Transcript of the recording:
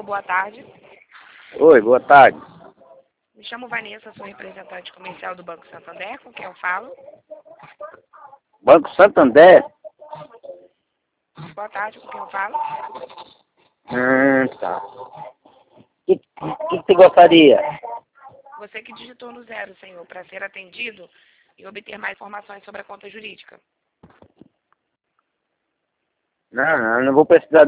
Senhor, boa tarde. Oi, boa tarde. Me chamo Vanessa, sou representante comercial do Banco Santander, com quem eu falo. Banco Santander? Boa tarde, com quem eu falo. Tá. Que você gostaria? Você que digitou no 0, senhor, para ser atendido e obter mais informações sobre a conta jurídica. Não vou precisar